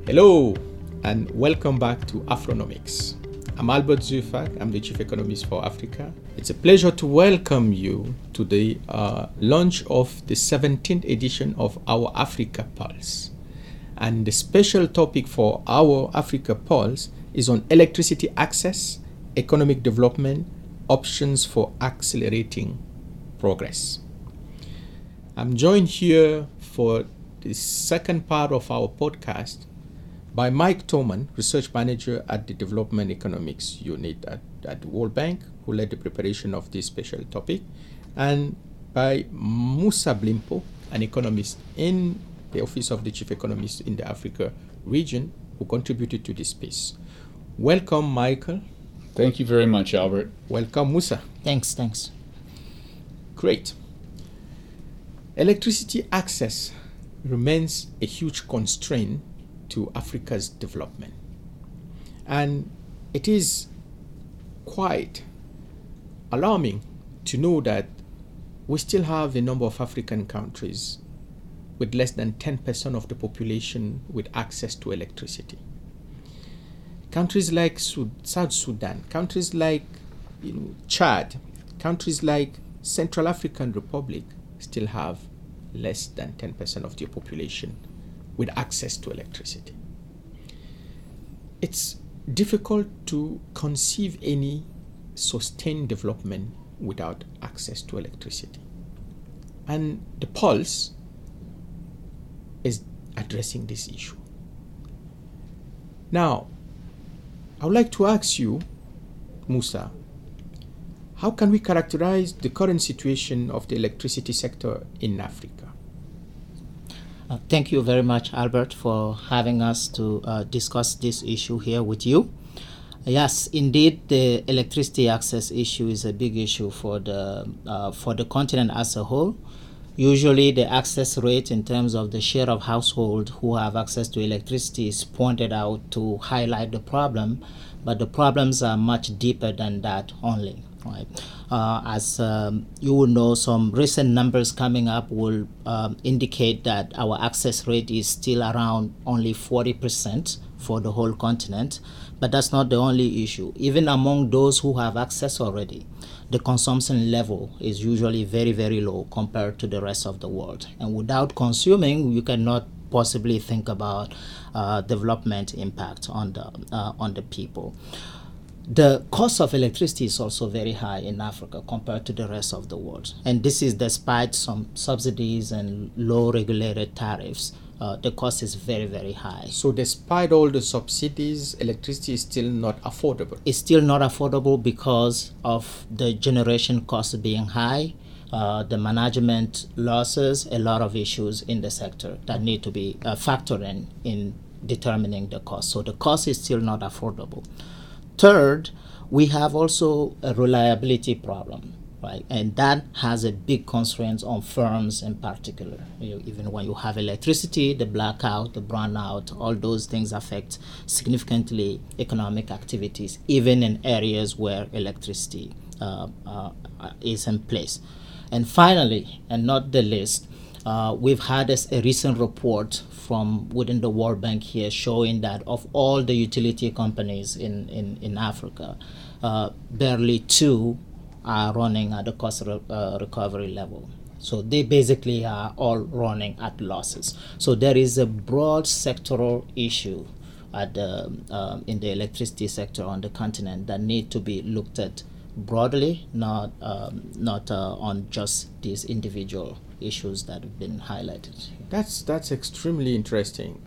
Hello, and welcome back to Afronomics. I'm Albert Zufak, I'm the Chief Economist for Africa. It's a pleasure to welcome you to the launch of the 17th edition of our Africa Pulse. And the special topic for our Africa Pulse is on electricity access, economic development, options for accelerating progress. I'm joined here for the second part of our podcast by Mike Thoman, Research Manager at the Development Economics Unit at the World Bank, who led the preparation of this special topic, and by Musa Blimpo, an economist in the Office of the Chief Economist in the Africa region, who contributed to this piece. Welcome, Michael. Thank you very much, Albert. Welcome, Musa. Thanks. Great. Electricity access remains a huge constraint to Africa's development. And it is quite alarming to know that we still have a number of African countries with less than 10% of the population with access to electricity. Countries like South Sudan, countries like Chad, countries like Central African Republic still have less than 10% of their population with access to electricity. It's difficult to conceive any sustained development without access to electricity. And the Pulse is addressing this issue. Now, I would like to ask you, Musa, how can we characterize the current situation of the electricity sector in Africa? Thank you very much, Albert, for having us to discuss this issue here with you. Yes, indeed, the electricity access issue is a big issue for the continent as a whole. Usually, the access rate in terms of the share of households who have access to electricity is pointed out to highlight the problem, but the problems are much deeper than that only. Right. As you will know, some recent numbers coming up will indicate that our access rate is still around only 40% for the whole continent, but that's not the only issue. Even among those who have access already, the consumption level is usually very, very low compared to the rest of the world. And without consuming, you cannot possibly think about development impact on the people. The cost of electricity is also very high in Africa compared to the rest of the world. And this is despite some subsidies and low regulated tariffs. The cost is very, very high. So despite all the subsidies, electricity is still not affordable? It's still not affordable because of the generation cost being high, the management losses, a lot of issues in the sector that need to be factored in determining the cost. So the cost is still not affordable. Third, we have also a reliability problem, right? And that has a big constraint on firms in particular. Even when you have electricity, the blackout, the brownout, all those things affect significantly economic activities, even in areas where electricity is in place. And finally, and not the least, we've had a recent report from within the World Bank here showing that of all the utility companies in Africa, barely 2 are running at the cost recovery level. So they basically are all running at losses. So there is a broad sectoral issue in the electricity sector on the continent that need to be looked at broadly, not on just these individual issues that have been highlighted. That's extremely interesting.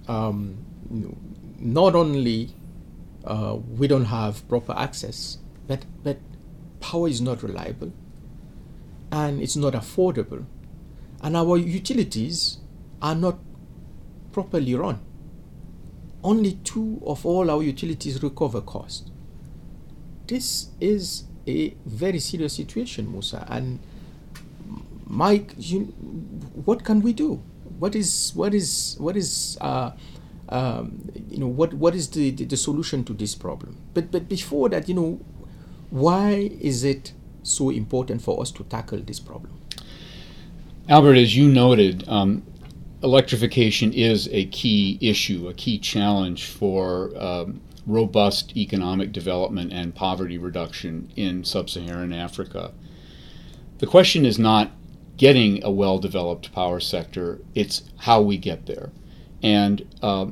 Not only we don't have proper access, but power is not reliable and it's not affordable, and our utilities are not properly run. Only 2 of all our utilities recover cost. This is a very serious situation, Musa. And Mike, what can we do? What is the solution to this problem? But before that, why is it so important for us to tackle this problem? Albert, as you noted, electrification is a key issue, a key challenge for robust economic development and poverty reduction in sub-Saharan Africa. The question is not getting a well-developed power sector, it's how we get there. And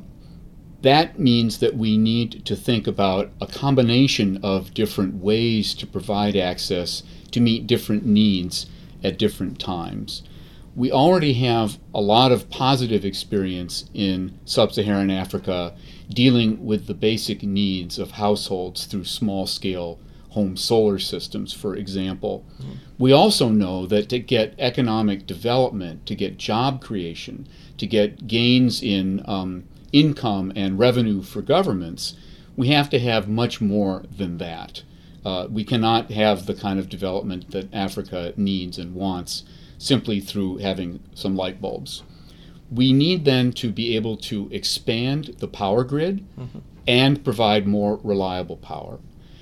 that means that we need to think about a combination of different ways to provide access to meet different needs at different times. We already have a lot of positive experience in sub-Saharan Africa dealing with the basic needs of households through small-scale home solar systems, for example. Mm-hmm. We also know that to get economic development, to get job creation, to get gains in income and revenue for governments, we have to have much more than that. We cannot have the kind of development that Africa needs and wants simply through having some light bulbs. We need then to be able to expand the power grid mm-hmm. and provide more reliable power.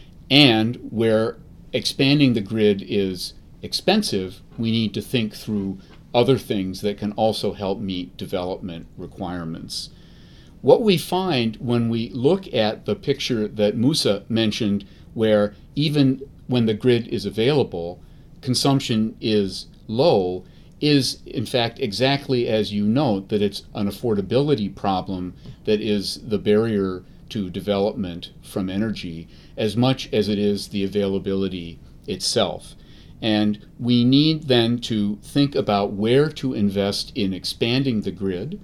And where expanding the grid is expensive, we need to think through other things that can also help meet development requirements. What we find when we look at the picture that Musa mentioned, where even when the grid is available, consumption is low, is in fact exactly as you note, that it's an affordability problem that is the barrier to development from energy as much as it is the availability itself. And we need then to think about where to invest in expanding the grid,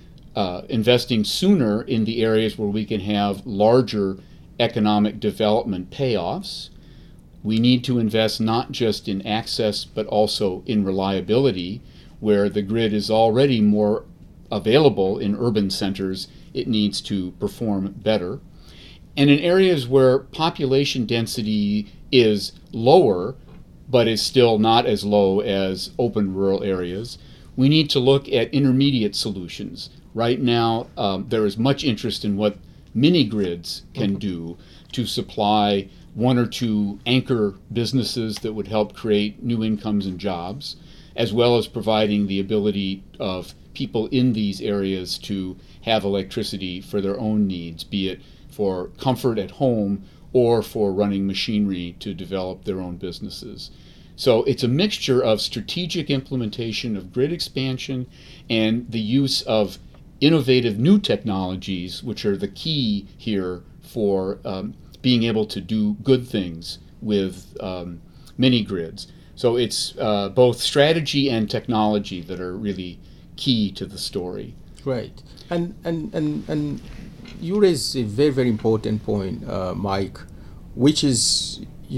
investing sooner in the areas where we can have larger economic development payoffs. We need to invest not just in access, but also in reliability, where the grid is already more available in urban centers. It needs to perform better. And in areas where population density is lower, but is still not as low as open rural areas, we need to look at intermediate solutions. Right now, there is much interest in what mini-grids can do to supply one or two anchor businesses that would help create new incomes and jobs, as well as providing the ability of people in these areas to have electricity for their own needs, be it for comfort at home or for running machinery to develop their own businesses. So it's a mixture of strategic implementation of grid expansion and the use of innovative new technologies, which are the key here for being able to do good things with mini grids. So it's both strategy and technology that are really key to the story. Right. And you raise a very, very important point, Mike, which is,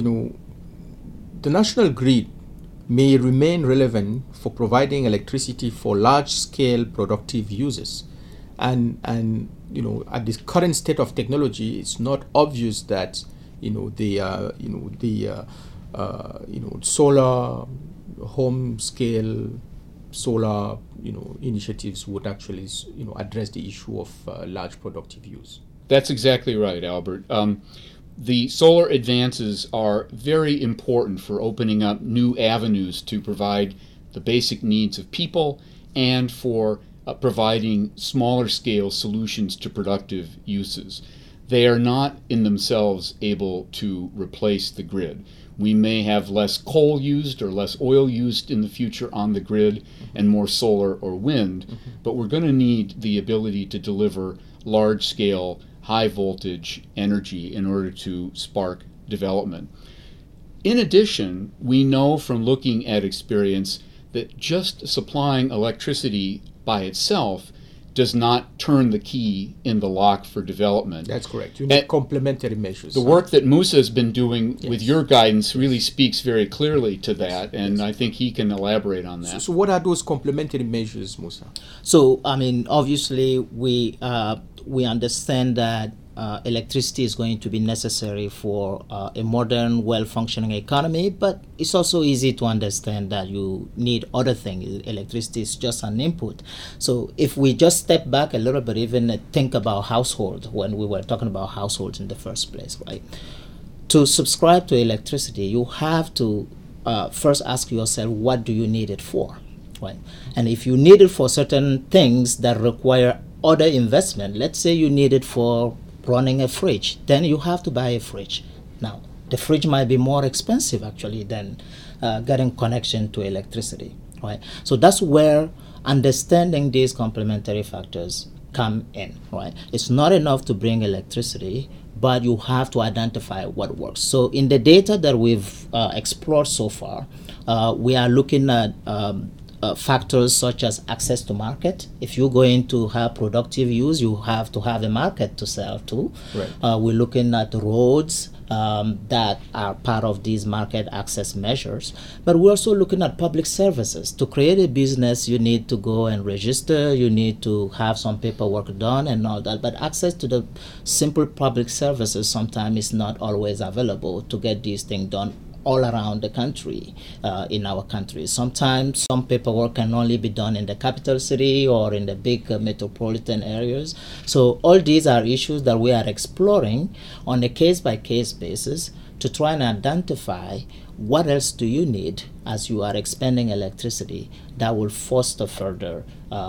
the national grid may remain relevant for providing electricity for large-scale productive uses. And at this current state of technology, it's not obvious that solar home scale solar initiatives would actually address the issue of large productive use. That's exactly right, Albert. The solar advances are very important for opening up new avenues to provide the basic needs of people and for providing smaller scale solutions to productive uses. They are not in themselves able to replace the grid. We may have less coal used or less oil used in the future on the grid and more solar or wind, but we're going to need the ability to deliver large scale, high voltage energy in order to spark development. In addition, we know from looking at experience that just supplying electricity by itself does not turn the key in the lock for development. That's correct. You need complementary measures. The work that Musa has been doing with your guidance really speaks very clearly to that, and I think he can elaborate on that. So what are those complementary measures, Musa? So, obviously, we understand that electricity is going to be necessary for a modern, well-functioning economy, but it's also easy to understand that you need other things. Electricity is just an input. So if we just step back a little bit, even think about households, when we were talking about households in the first place, right? To subscribe to electricity, you have to first ask yourself, what do you need it for? right? And if you need it for certain things that require other investment, let's say you need it for running a fridge, then you have to buy a fridge. Now, the fridge might be more expensive actually than getting connection to electricity, right? So that's where understanding these complementary factors come in, right? It's not enough to bring electricity, but you have to identify what works. So in the data that we've explored so far, we are looking at factors such as access to market. If you're going to have productive use, you have to have a market to sell to. Right. We're looking at roads that are part of these market access measures. But we're also looking at public services. To create a business, you need to go and register, you need to have some paperwork done and all that. But access to the simple public services sometimes is not always available to get these things done all around the country, in our country. Sometimes some paperwork can only be done in the capital city or in the big metropolitan areas. So all these are issues that we are exploring on a case-by-case basis to try and identify what else do you need as you are expanding electricity that will foster further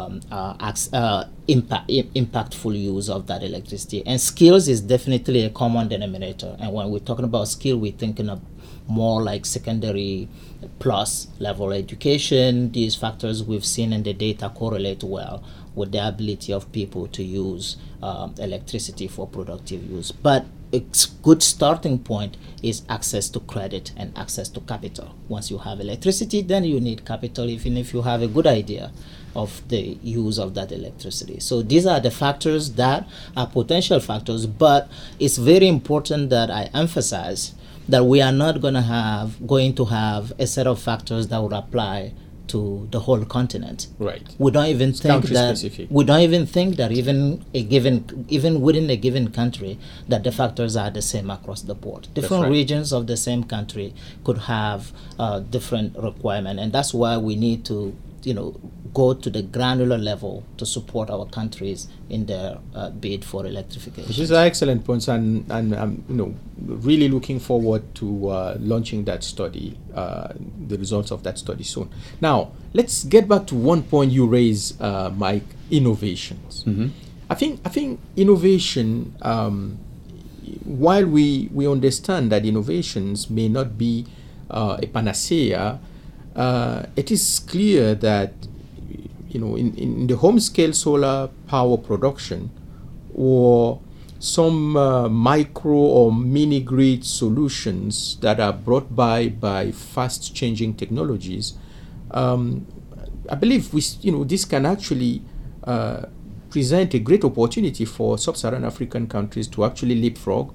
impactful use of that electricity. And skills is definitely a common denominator. And when we're talking about skill, we're thinking of more like secondary plus level education. These factors we've seen in the data correlate well with the ability of people to use electricity for productive use. But a good starting point is access to credit and access to capital. Once you have electricity, then you need capital, even if you have a good idea of the use of that electricity. So these are the factors that are potential factors, but it's very important that I emphasize that we are not going to have a set of factors that would apply to the whole continent. Right. We don't even think that specific. we don't even think that even within a given country that the factors are the same across the board. Different right. regions of the same country could have different requirements, and that's why we need to go to the granular level to support our countries in their bid for electrification. These are excellent points, and I'm really looking forward to launching that study, the results of that study soon. Now, let's get back to one point you raised, Mike: innovations. Mm-hmm. I think innovation. While we understand that innovations may not be a panacea, it is clear that in the home scale solar power production or some micro or mini grid solutions that are brought by fast changing technologies, I believe this can actually present a great opportunity for sub-Saharan African countries to actually leapfrog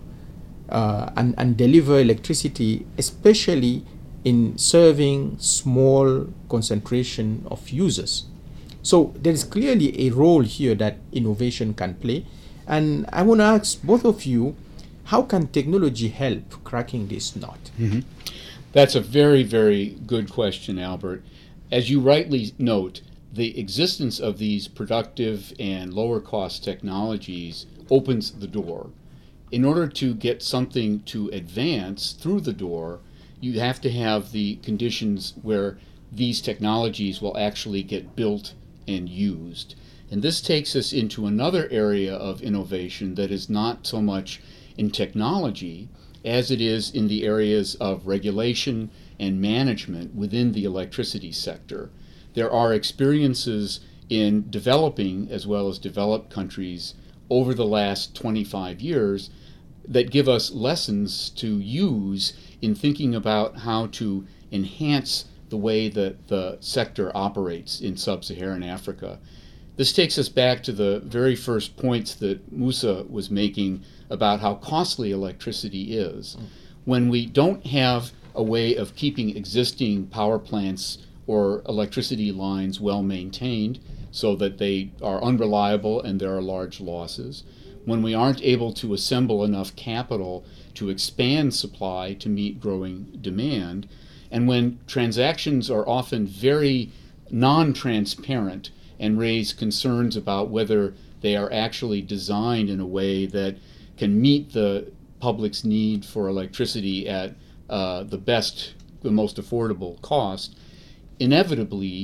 and deliver electricity, especially in serving small concentration of users. So there is clearly a role here that innovation can play. And I want to ask both of you, how can technology help cracking this nut? Mm-hmm. That's a very, very good question, Albert. As you rightly note, the existence of these productive and lower cost technologies opens the door. In order to get something to advance through the door, you have to have the conditions where these technologies will actually get built and used. And this takes us into another area of innovation that is not so much in technology as it is in the areas of regulation and management within the electricity sector. There are experiences in developing as well as developed countries over the last 25 years that give us lessons to use in thinking about how to enhance the way that the sector operates in sub-Saharan Africa. This takes us back to the very first points that Musa was making about how costly electricity is. When we don't have a way of keeping existing power plants or electricity lines well maintained so that they are unreliable and there are large losses, when we aren't able to assemble enough capital to expand supply to meet growing demand, and when transactions are often very non-transparent and raise concerns about whether they are actually designed in a way that can meet the public's need for electricity at the most affordable cost, inevitably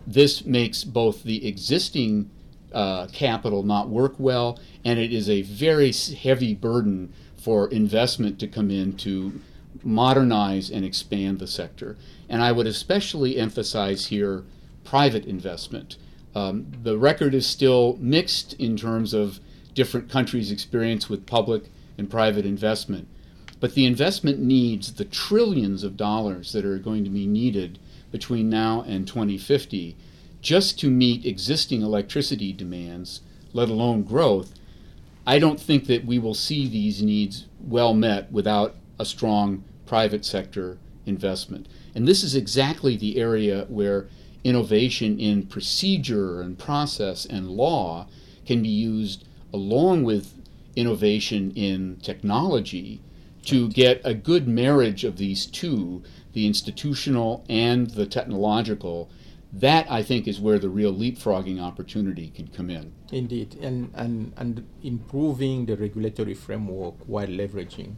This makes both the existing capital not work well, and it is a very heavy burden for investment to come in to modernize and expand the sector. And I would especially emphasize here private investment. The record is still mixed in terms of different countries' experience with public and private investment. But the investment needs, the trillions of dollars that are going to be needed between now and 2050, just to meet existing electricity demands, let alone growth, I don't think that we will see these needs well met without a strong private sector investment. And this is exactly the area where innovation in procedure and process and law can be used along with innovation in technology to get a good marriage of these two, the institutional and the technological. That, I think, is where the real leapfrogging opportunity can come in. Indeed, and improving the regulatory framework while leveraging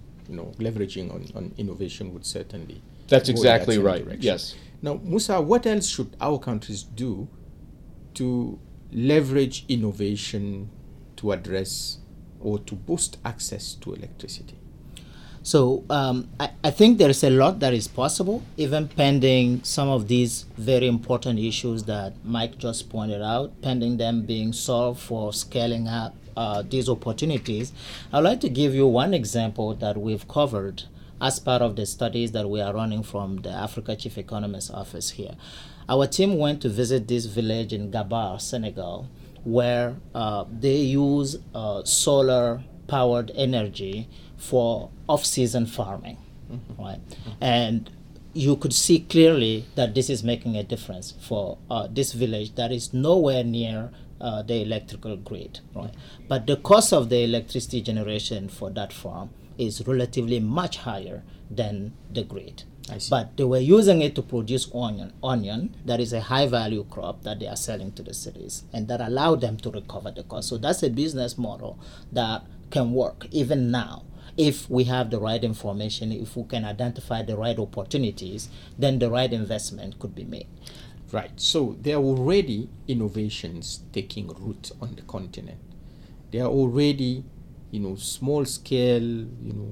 on innovation would certainly. That's exactly right. Direction. Yes. Now, Musa, what else should our countries do to leverage innovation to address or to boost access to electricity? So I think there's a lot that is possible, even pending some of these very important issues that Mike just pointed out, pending them being solved for scaling up these opportunities. I'd like to give you one example that we've covered as part of the studies that we are running from the Africa Chief Economist Office here. Our team went to visit this village in Gabar, Senegal, where they use solar-powered energy for off-season farming, right? And you could see clearly that this is making a difference for this village that is nowhere near the electrical grid, right? But the cost of the electricity generation for that farm is relatively much higher than the grid. But they were using it to produce onion that is a high-value crop that they are selling to the cities, and that allowed them to recover the cost. So that's a business model that can work even now. If we have the right information, if we can identify the right opportunities, then the right investment could be made. Right. So there are already innovations taking root on the continent. There are already, small scale,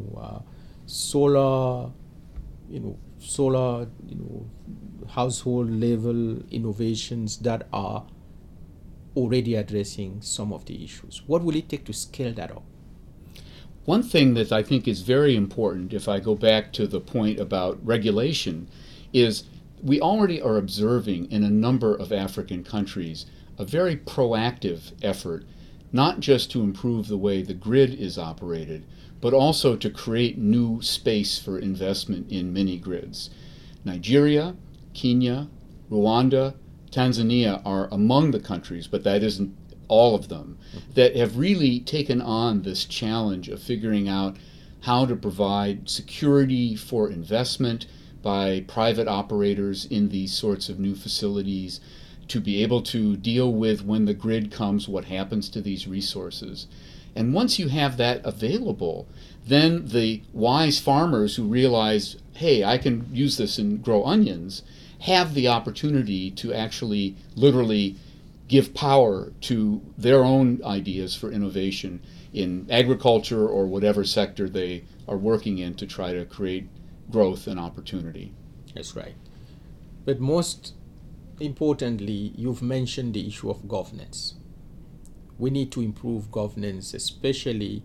solar, household level innovations that are already addressing some of the issues. What will it take to scale that up? One thing that I think is very important, if I go back to the point about regulation, is we already are observing in a number of African countries a very proactive effort, not just to improve the way the grid is operated, but also to create new space for investment in mini grids. Nigeria, Kenya, Rwanda, Tanzania are among the countries, but that isn't all of them, that have really taken on this challenge of figuring out how to provide security for investment by private operators in these sorts of new facilities, to be able to deal with when the grid comes, what happens to these resources. And once you have that available, then the wise farmers who realize, hey, I can use this and grow onions, have the opportunity to actually literally give power to their own ideas for innovation in agriculture or whatever sector they are working in to try to create growth and opportunity. That's right. But most importantly, you've mentioned the issue of governance. We need to improve governance, especially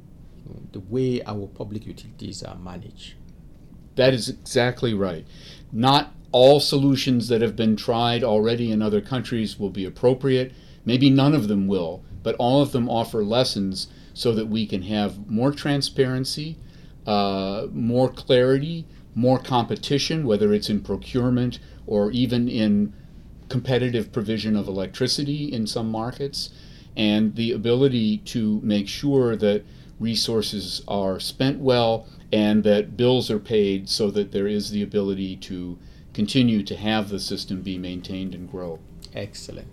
the way our public utilities are managed. That is exactly right. Not all solutions that have been tried already in other countries will be appropriate. Maybe none of them will, but all of them offer lessons so that we can have more transparency, more clarity, more competition, whether it's in procurement or even in competitive provision of electricity in some markets, and the ability to make sure that resources are spent well and that bills are paid so that there is the ability to continue to have the system be maintained and grow. Excellent.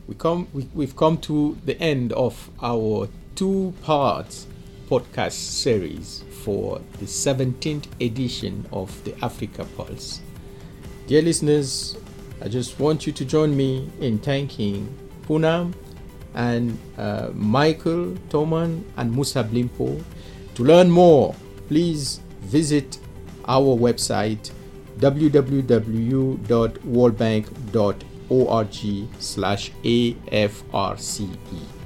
We've come to the end of our 2-part podcast series for the 17th edition of the Africa Pulse. Dear listeners, I just want you to join me in thanking Poonam and Michael Toman and Musa Blimpo. To learn more, please visit our website www.worldbank.org/AFRCE.